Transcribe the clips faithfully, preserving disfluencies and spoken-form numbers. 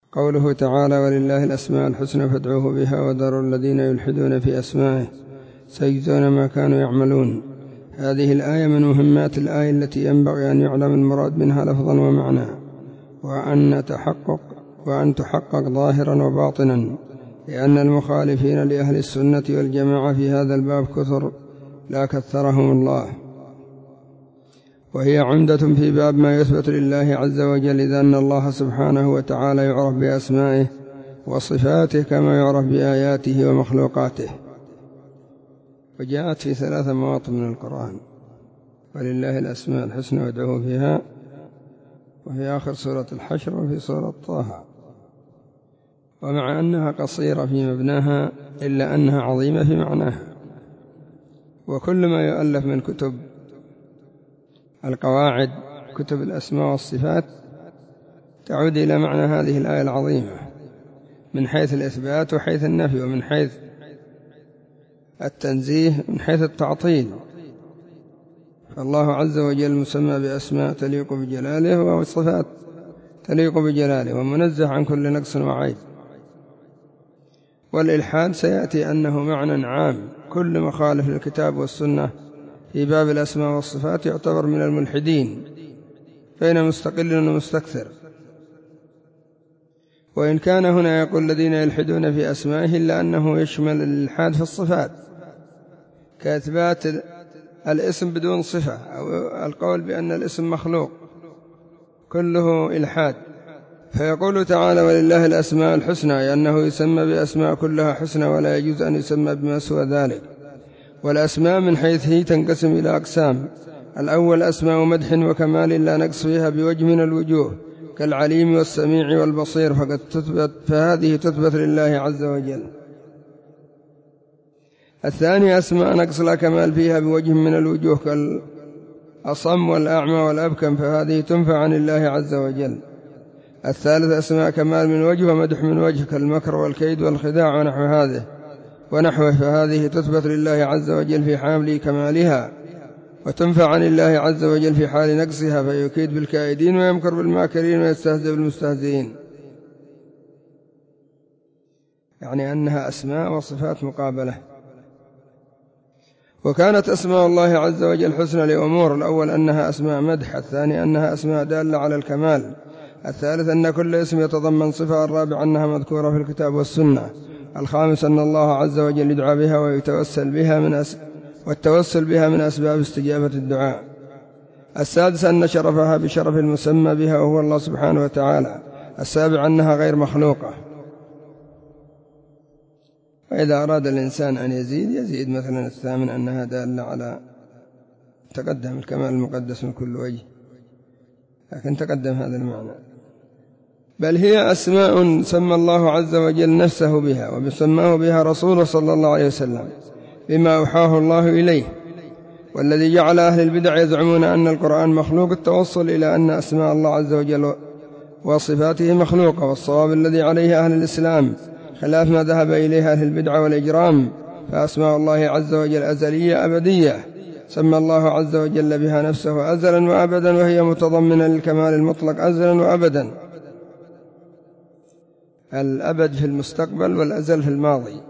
قوله تعالى: ولله الأسماء الحسنى فادعوه بها وذروا الذين يلحدون في أسمائه سيجزون ما كانوا يعملون. هذه الآية من مهمات الآية التي ينبغي أن يعلم المراد منها لفظا ومعنى، وأن تحقق وأن تحقق ظاهرا وباطنا، لأن المخالفين لأهل السنة والجماعة في هذا الباب كثر لا كثرهم الله، وهي عمدة في باب ما يثبت لله عز وجل، إذ أن الله سبحانه وتعالى يعرف بأسمائه وصفاته كما يعرف بآياته ومخلوقاته. وجاءت في ثلاث مواطن من القرآن: ولله الأسماء الحسنى وادعوه فيها، وفي آخر سورة الحشر، وفي سورة طه. ومع أنها قصيرة في مبناها إلا أنها عظيمة في معناها. وكل ما يؤلف من كتب القواعد، كتب الأسماء والصفات، تعود إلى معنى هذه الآية العظيمة من حيث الإثبات وحيث النفي، ومن حيث التنزيه، من حيث التعطيل. فالله عز وجل مسمى بأسماء تليق بجلاله وصفات تليق بجلاله، ومنزه عن كل نقص وعيب. والإلحاد سيأتي أنه معنى عام، كل مخالف للكتاب والسنة في باب الأسماء والصفات يعتبر من الملحدين بين مستقل ومستكثر. وإن كان هنا يقول الذين يلحدون في أسمائه، إلا أنه يشمل الإلحاد في الصفات، كإثبات الاسم بدون صفة، أو القول بأن الاسم مخلوق، كله إلحاد. فيقول تعالى: ولله الأسماء الحسنى، لأنه يسمى بأسماء كلها حسنى، ولا يجوز أن يسمى بما سوى ذلك. والأسماء من حيث هي تنقسم إلى أقسام: الأول أسماء مدح وكمال لا نقص فيها بوجه من الوجوه، كالعليم والسميع والبصير، فقد تثبت فهذه تثبت لله عز وجل. الثاني أسماء نقص لا كمال فيها بوجه من الوجوه، كالأصم والأعمى والأبكم، فهذه تنفى عن الله عز وجل. الثالث أسماء كمال من وجه ومدح من وجه، كالمكر والكيد والخداع ونحو هذه ونحوه، فهذه تثبت لله عز وجل في حال كمالها، وتنفى عن الله عز وجل في حال نقصها، فيكيد بالكائدين ويمكر بالماكرين ويستهزئ بالمستهزئين. يعني أنها أسماء وصفات مقابلة. وكانت أسماء الله عز وجل حسنى لأمور: الأول أنها أسماء مدح، الثاني أنها أسماء دالة على الكمال، الثالث أن كل اسم يتضمن صفة، الرابع أنها مذكورة في الكتاب والسنة، الخامس أن الله عز وجل يدعى بها ويتوسل بها من أس... والتوسل بها من أسباب استجابة الدعاء، السادس أن شرفها بشرف المسمى بها وهو الله سبحانه وتعالى، السابع أنها غير مخلوقة. وإذا أراد الإنسان أن يزيد يزيد، مثلا الثامن أنها دالة على تقدم الكمال المقدس من كل وجه، لكن تقدم هذا المعنى. بل هي أسماء سمى الله عز وجل نفسه بها، وبسماه بها رسوله صلى الله عليه وسلم بما أوحاه الله إليه. والذي جعل أهل البدع يزعمون أن القرآن مخلوق التوصل إلى أن أسماء الله عز وجل وصفاته مخلوقة، والصواب الذي عليه أهل الإسلام خلاف ما ذهب إليه أهل البدع والإجرام. فأسماء الله عز وجل أزلية أبدية، سمى الله عز وجل بها نفسه أزلا وأبدا، وهي متضمنة للكمال المطلق أزلا وأبدا. الأبد في المستقبل والأزل في الماضي،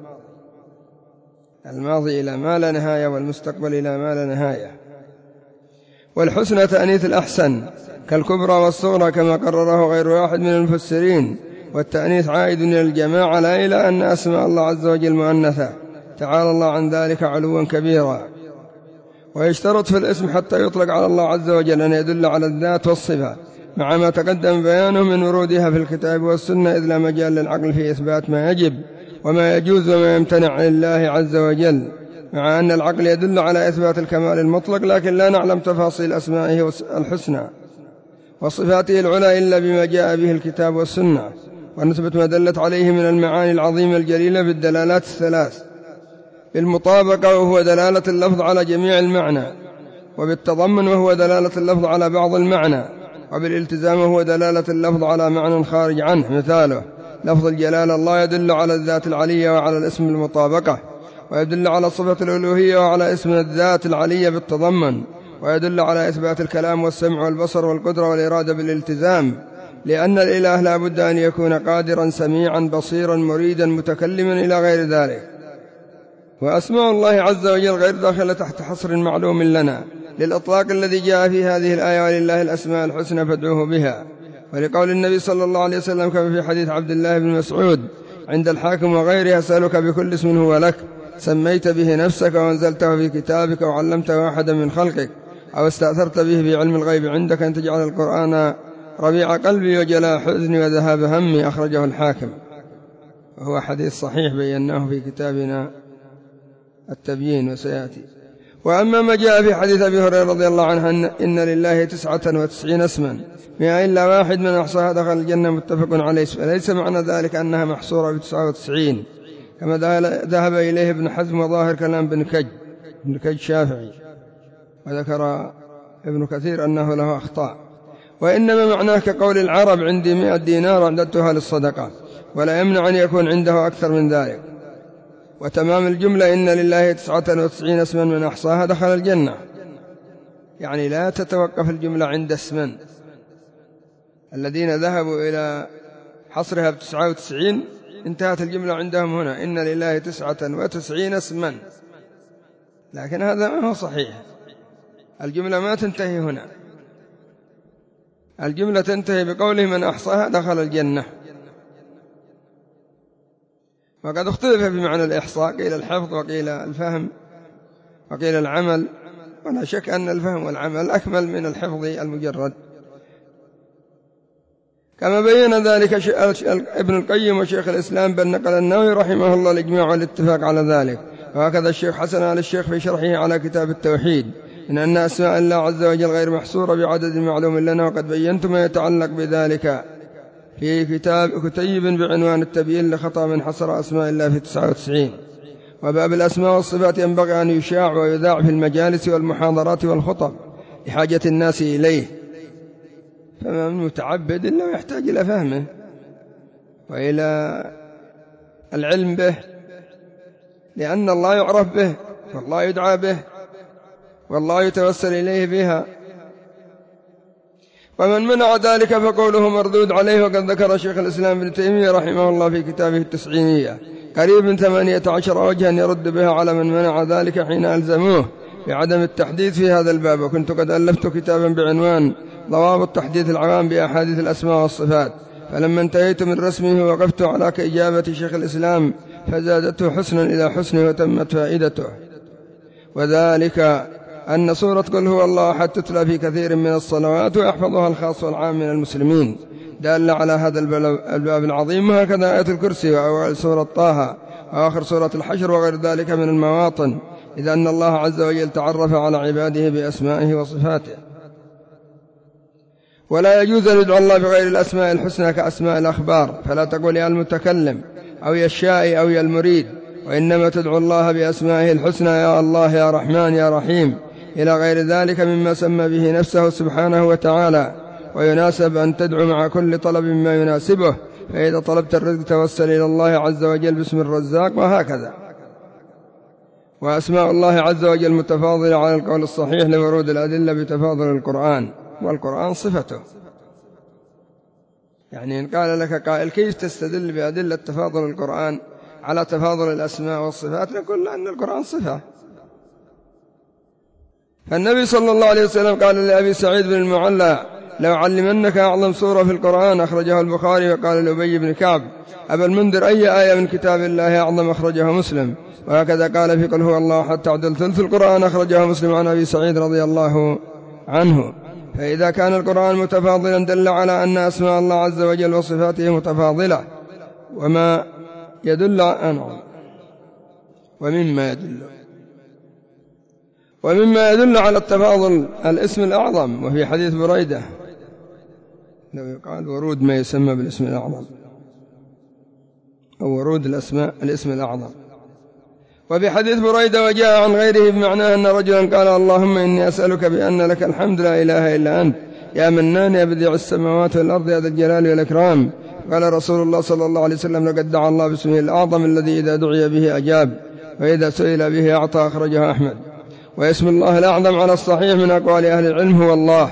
الماضي إلى ما لا نهاية والمستقبل إلى ما لا نهاية. والحسنى تأنيث الأحسن، كالكبرى والصغرى، كما قرره غير واحد من المفسرين. والتأنيث عائد إلى الجماعة لا إلى أن أسماء الله عز وجل مؤنثة، تعالى الله عن ذلك علوا كبيرا. ويشترط في الاسم حتى يطلق على الله عز وجل أن يدل على الذات والصفة، مع ما تقدم بيانه من ورودها في الكتاب والسنة، إذ لا مجال للعقل في إثبات ما يجب وما يجوز وما يمتنع لله عز وجل، مع أن العقل يدل على إثبات الكمال المطلق، لكن لا نعلم تفاصيل أسمائه الحسنى وصفاته العلى إلا بما جاء به الكتاب والسنة، ونثبت ما دلت عليه من المعاني العظيمة الجليلة بالدلالات الثلاث: بالمطابقة وهو دلالة اللفظ على جميع المعنى، وبالتضمن وهو دلالة اللفظ على بعض المعنى، وبالالتزام وهو دلالة اللفظ على معنى خارج عنه. مثاله: لفظ الجلال الله يدل على الذات العلية وعلى الاسم المطابقة، ويدل على صفة الألوهية وعلى اسم الذات العلية بالتضمن، ويدل على إثبات الكلام والسمع والبصر والقدرة والإرادة بالالتزام. لأن الإله لا بد أن يكون قادرا سميعا بصيرا مريدا متكلما إلى غير ذلك. وأسماء الله عز وجل غير داخلة تحت حصر معلوم لنا للإطلاق الذي جاء في هذه الآية: ولله الأسماء الحسنى فادعوه بها. ولقول النبي صلى الله عليه وسلم كما في حديث عبد الله بن مسعود عند الحاكم وغيره: أسألك بكل اسم هو لك سميت به نفسك وأنزلته في كتابك وعلمته أحدا من خلقك أو استأثرت به في علم الغيب عندك أن تجعل القرآن ربيع قلبي وجلاء حزني وذهاب همي. أخرجه الحاكم، وهو حديث صحيح بيناه في كتابنا التبيين وسيأتي. وأما ما جاء في حديث أبي هريرة رضي الله عنه أن إن لله تسعة وتسعين اسما ما إلا واحد من أحصاها دخل الجنة متفق عليه، فليس معنى ذلك أنها محصورة بتسعة وتسعين كما ذهب إليه ابن حزم وظاهر كلام ابن كج ابن كج شافعي، وذكر ابن كثير أنه له أخطاء. وإنما معناه كقول العرب: عندي مئة دينار أعددتها للصدقة، ولا يمنع أن يكون عنده أكثر من ذلك. وتمام الجملة: إن لله تسعة وتسعين اسما من أحصاها دخل الجنة، يعني لا تتوقف الجملة عند اسما. الذين ذهبوا إلى حصرها بتسعة وتسعين انتهت الجملة عندهم هنا: إن لله تسعة وتسعين اسما، لكن هذا ما هو صحيح. الجملة ما تنتهي هنا، الجملة تنتهي بقوله: من أحصاها دخل الجنة. وقد اختلف بمعنى الإحصاء، قيل الحفظ وقيل الفهم وقيل العمل، ولا شك أن الفهم والعمل أكمل من الحفظ المجرد، كما بين ذلك ابن القيم وشيخ الإسلام، بل نقل النووي رحمه الله الإجماع والاتفاق على ذلك. وهكذا الشيخ حسن آل الشيخ في شرحه على كتاب التوحيد: إن أن أسماء الله عز وجل غير محصورة بعدد معلوم لنا، وقد بينت ما يتعلق بذلك في كتاب كتيب بعنوان التبيين لخطأ من حصر أسماء الله في تسعة وتسعين. وباب الأسماء والصفات ينبغي أن يشاع ويذاع في المجالس والمحاضرات والخطب لحاجة الناس إليه، فما من متعبد إلا يحتاج إلى فهمه وإلى العلم به، لأن الله يعرف به والله يدعى به والله يتوسل إليه بها. ومن منع ذلك فقوله مردود عليه. وقد ذكر شيخ الإسلام ابن تيمية رحمه الله في كتابه التسعينية قريب من ثمانية عشر وجها يرد بها على من منع ذلك حين ألزموه بعدم التحديث في هذا الباب. وكنت قد ألفت كتابا بعنوان ضوابط تحديث العوام بأحاديث الأسماء والصفات، فلما انتهيت من رسمه وقفت على إجابة شيخ الإسلام فزادته حسنا إلى حسنه وتمت فائدته. وذلك أن سورة قل هو الله أحد تتلى في كثير من الصلوات ويحفظها الخاص والعام من المسلمين، دال على هذا الباب العظيم. وهكذا آية الكرسي وأول سورة طه وآخر سورة الحشر وغير ذلك من المواطن، إذ أن الله عز وجل تعرف على عباده بأسمائه وصفاته. ولا يجوز أن يدعو الله بغير الأسماء الحسنى كأسماء الأخبار، فلا تقول يا المتكلم أو يا الشائي أو يا المريد، وإنما تدعو الله بأسمائه الحسنى: يا الله يا رحمن يا رحيم، إلى غير ذلك مما سمى به نفسه سبحانه وتعالى. ويناسب أن تدعو مع كل طلب ما يناسبه، فإذا طلبت الرزق توسل إلى الله عز وجل باسم الرزاق، وهكذا. وأسماء الله عز وجل متفاضلة على القول الصحيح لورود الأدلة بتفاضل القرآن، والقرآن صفته. يعني إن قال لك قائل كيف تستدل بأدلة تفاضل القرآن على تفاضل الأسماء والصفات، نقول أن القرآن صفة. فالنبي صلى الله عليه وسلم قال لأبي سعيد بن المعلى: لو علمنك أعظم سورة في القرآن. أخرجه البخاري. وقال لأبي بن كعب: أبا المنذر أي آية من كتاب الله أعظم؟ أخرجه مسلم. وهكذا قال في قل هو الله أحد تعدل ثلث القرآن. أخرجه مسلم عن أبي سعيد رضي الله عنه. فإذا كان القرآن متفاضلا دل على أن أسماء الله عز وجل وصفاته متفاضلة. وما يدل أنعم ومما يدل ومما يدل على التفاضل الاسم الأعظم. وفي حديث بريدة لو يقال ورود ما يسمى بالاسم الأعظم أو ورود الأسماء الاسم الأعظم. وفي حديث بريدة وجاء عن غيره بمعناه أن رجلا قال: اللهم إني أسألك بأن لك الحمد لا إله إلا أنت يا منان يا بديع السماوات والأرض يا ذا الجلال والإكرام. قال رسول الله صلى الله عليه وسلم: لقد دعا الله باسمه الأعظم الذي إذا دعي به أجاب وإذا سئل به أعطى. أخرجه أحمد. واسم الله الأعظم على الصحيح من أقوال أهل العلم هو الله،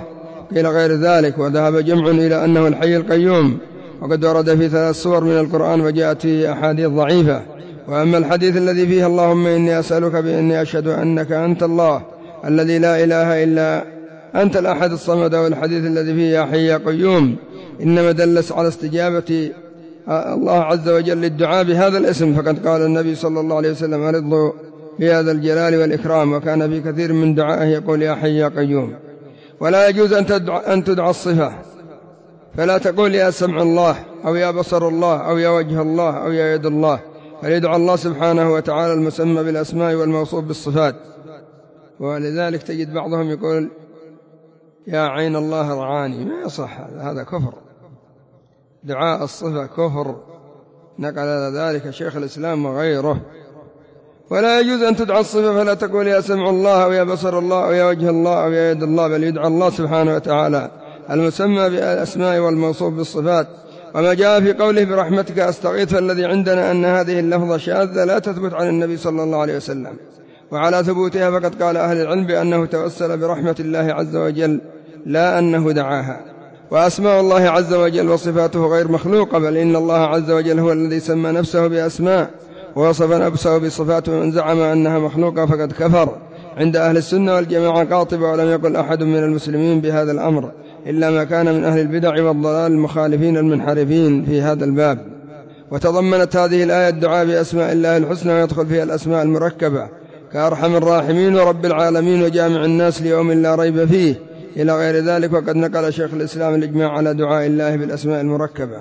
قيل غير ذلك، وذهب جمع إلى أنه الحي القيوم، وقد ورد في ثلاث سور من القرآن وجاءت فيه أحاديث ضعيفة. وأما الحديث الذي فيه اللهم إني أسألك بإني أشهد أنك أنت الله الذي لا إله إلا أنت الأحد الصمد، والحديث الذي فيه يا حي يا قيوم إنما دلس على استجابة الله عز وجل للدعاء بهذا الاسم، فقد قال النبي صلى الله عليه وسلم أرضوا بهذا الجلال والإكرام، وكان في كثير من دعائه يقول يا حي يا قيوم. ولا يجوز أن تدعى الصفة، فلا تقول يا سمع الله أو يا بصر الله أو يا وجه الله أو يا يد الله، فليدعى الله سبحانه وتعالى المسمى بالأسماء والموصوف بالصفات. ولذلك تجد بعضهم يقول يا عين الله رعاني، ما يصح، هذا كفر، دعاء الصفة كفر، نقل ذلك شيخ الإسلام وغيره. ولا يجوز أن تدعى الصفة، فلا تقول يا سمع الله أو يا بصر الله أو يا وجه الله أو يا يد الله، بل يدعى الله سبحانه وتعالى المسمى بالأسماء والموصوف بالصفات. وما جاء في قوله برحمتك أستغيث، فالذي عندنا أن هذه اللفظة شاذة لا تثبت عن النبي صلى الله عليه وسلم، وعلى ثبوتها فقد قال أهل العلم بأنه توسل برحمة الله عز وجل لا أنه دعاها. وأسماء الله عز وجل وصفاته غير مخلوقة، بل إن الله عز وجل هو الذي سمى نفسه بأسماء ووصف نفسه بصفاته، ومن زعم أنها مخلوقة فقد كفر. عند أهل السنة والجماعة قاطبة، ولم يقل أحد من المسلمين بهذا الأمر إلا ما كان من أهل البدع والضلال المخالفين المنحرفين في هذا الباب. وتضمنت هذه الآية الدعاء بأسماء الله الحسنى، ويدخل فيها الأسماء المركبة كأرحم الراحمين ورب العالمين وجامع الناس ليوم لا ريب فيه إلى غير ذلك. وقد نقل شيخ الإسلام الإجماع على دعاء الله بالأسماء المركبة.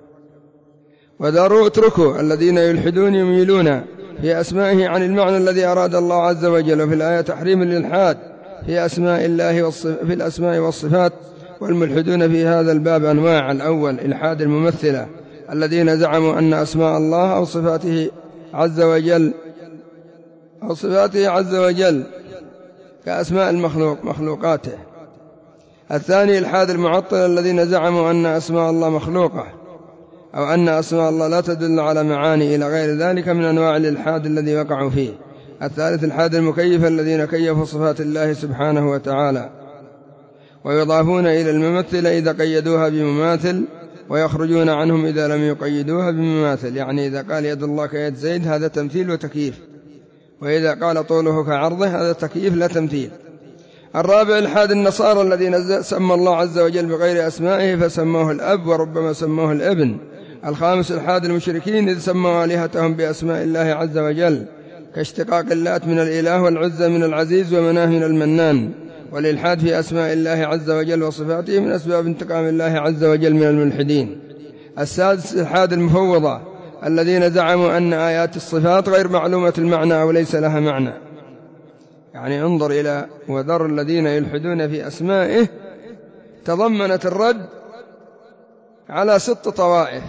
وذروا اتركوا الذين يلحدون يميلون في أسمائه عن المعنى الذي أراد الله عز وجل. وفي الآية تحريم الإلحاد في أسماء الله في الأسماء والصفات، والملحدون في هذا الباب أنواع: الأول إلحاد الممثلة الذين زعموا أن أسماء الله أو صفاته عز وجل أو صفاته عز وجل كأسماء المخلوق مخلوقاته. الثاني إلحاد المعطلة الذين زعموا أن أسماء الله مخلوقة أو أن أسماء الله لا تدل على معاني إلى غير ذلك من أنواع الإلحاد الذي وقعوا فيه. الثالث إلحاد المكيف الذين كيفوا صفات الله سبحانه وتعالى ويضافون إلى الممثل إذا قيدوها بمماثل، ويخرجون عنهم إذا لم يقيدوها بمماثل. يعني إذا قال يد الله كيد زيد هذا تمثيل وتكييف، وإذا قال طوله كعرضه هذا تكييف لا تمثيل. الرابع إلحاد النصارى الذين سمى الله عز وجل بغير أسمائه فسموه الأب وربما سموه الابن. الخامس إلحاد المشركين إذ سموا آلهتهم بأسماء الله عز وجل كاشتقاق اللات من الإله والعزى من العزيز ومناه من المنان. والإلحاد في أسماء الله عز وجل وصفاته من أسباب انتقام الله عز وجل من الملحدين. السادس إلحاد المفوضة الذين زعموا أن آيات الصفات غير معلومة المعنى أو ليس لها معنى. يعني انظر إلى وذر الذين يلحدون في أسمائه، تضمنت الرد على ست طوائف،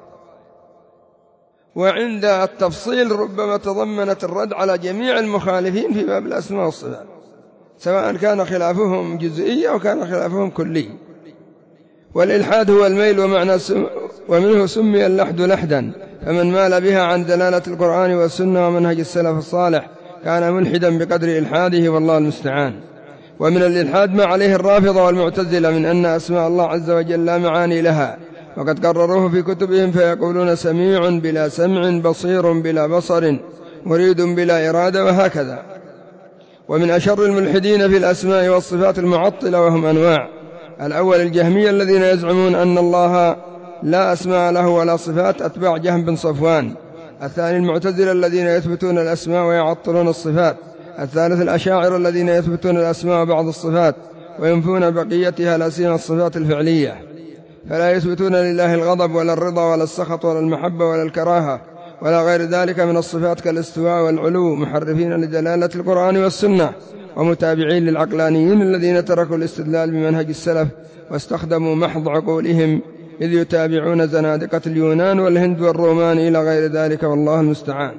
وعند التفصيل ربما تضمنت الرد على جميع المخالفين في باب الأسماء والصفات، سواء كان خلافهم جزئي أو كان خلافهم كلي. والإلحاد هو الميل، ومعنى سم ومنه سمي اللحد لحدا، فمن مال بها عن دلالة القرآن والسنة ومنهج السلف الصالح كان ملحدا بقدر إلحاده، والله المستعان. ومن الإلحاد ما عليه الرافضة والمعتزلة من أن أسماء الله عز وجل لا معاني لها، وقد قرروه في كتبهم، فيقولون سميع بلا سمع، بصير بلا بصر، مريد بلا إرادة، وهكذا. ومن أشر الملحدين في الأسماء والصفات المعطلة، وهم أنواع: الأول الجهمية الذين يزعمون أن الله لا أسماء له ولا صفات، أتباع جهم بن صفوان. الثاني المعتزلة الذين يثبتون الأسماء ويعطلون الصفات. الثالث الأشاعرة الذين يثبتون الأسماء وبعض الصفات وينفون بقيتها لا سيما الصفات الفعلية، فلا يثبتون لله الغضب ولا الرضا ولا السخط ولا المحبة ولا الكراهة ولا غير ذلك من الصفات كالاستواء والعلو، محرفين لدلالة القرآن والسنة، ومتابعين للعقلانيين الذين تركوا الاستدلال بمنهج السلف واستخدموا محض عقولهم، إذ يتابعون زنادقة اليونان والهند والرومان إلى غير ذلك، والله المستعان.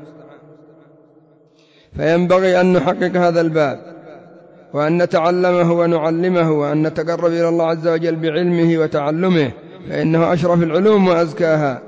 فينبغي أن نحقق هذا الباب، وأن نتعلمه ونعلمه، وأن نتقرب إلى الله عز وجل بعلمه وتعلمه، فإنه أشرف العلوم وأزكاها،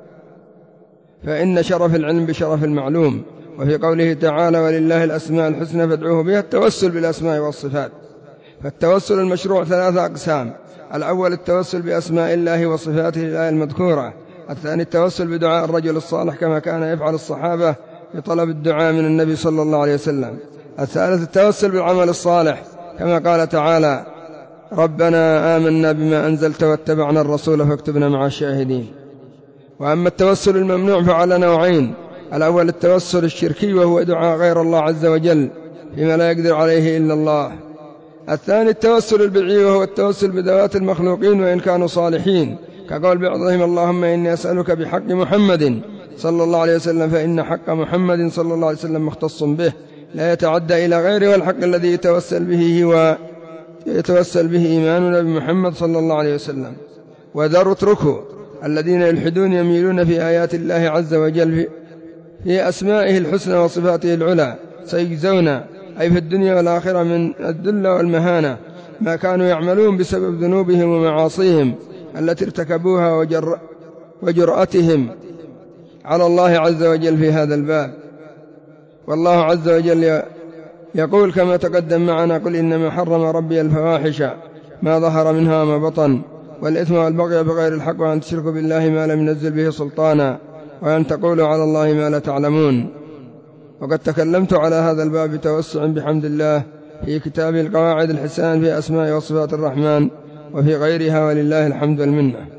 فإن شرف العلم بشرف المعلوم. وفي قوله تعالى ولله الأسماء الحسنى فادعوه بها، التوسل بالأسماء والصفات. فالتوسل المشروع ثلاثة أقسام: الأول التوسل بأسماء الله وصفاته الآية المذكورة، الثاني التوسل بدعاء الرجل الصالح كما كان يفعل الصحابة بطلب الدعاء من النبي صلى الله عليه وسلم، الثالث التوسل بالعمل الصالح كما قال تعالى: ربنا آمنا بما أنزلت واتبعنا الرسول فاكتبنا مع الشاهدين. وأما التوسل الممنوع فعلى نوعين: الأول التوسل الشركي وهو دعاء غير الله عز وجل فيما لا يقدر عليه إلا الله، الثاني التوسل البدعي وهو التوسل بذوات المخلوقين وإن كانوا صالحين، كقول بعضهم: اللهم إني أسألك بحق محمد صلى الله عليه وسلم، فإن حق محمد صلى الله عليه وسلم مختص به لا يتعدى إلى غيره، والحق الذي يتوسل به هو يتوسل به إيماننا بمحمد صلى الله عليه وسلم. وذروا اتركوا الذين يلحدون يميلون في آيات الله عز وجل في أسمائه الحسنى وصفاته العلى، سيجزون أي في الدنيا والآخرة من الذل والمهانة ما كانوا يعملون بسبب ذنوبهم ومعاصيهم التي ارتكبوها وجر وجرأتهم على الله عز وجل في هذا الباب. والله عز وجل يقول كما تقدم معنا: قل إنما حرم ربي الفواحش ما ظهر منها وما بطن والإثم والبغي بغير الحق وأن تشركوا بالله ما لم ينزل به سلطانا وأن تقولوا على الله ما لا تعلمون. وقد تكلمت على هذا الباب بتوسع بحمد الله في كتاب القواعد الحسان في أسماء وصفات الرحمن وفي غيرها، ولله الحمد والمنة.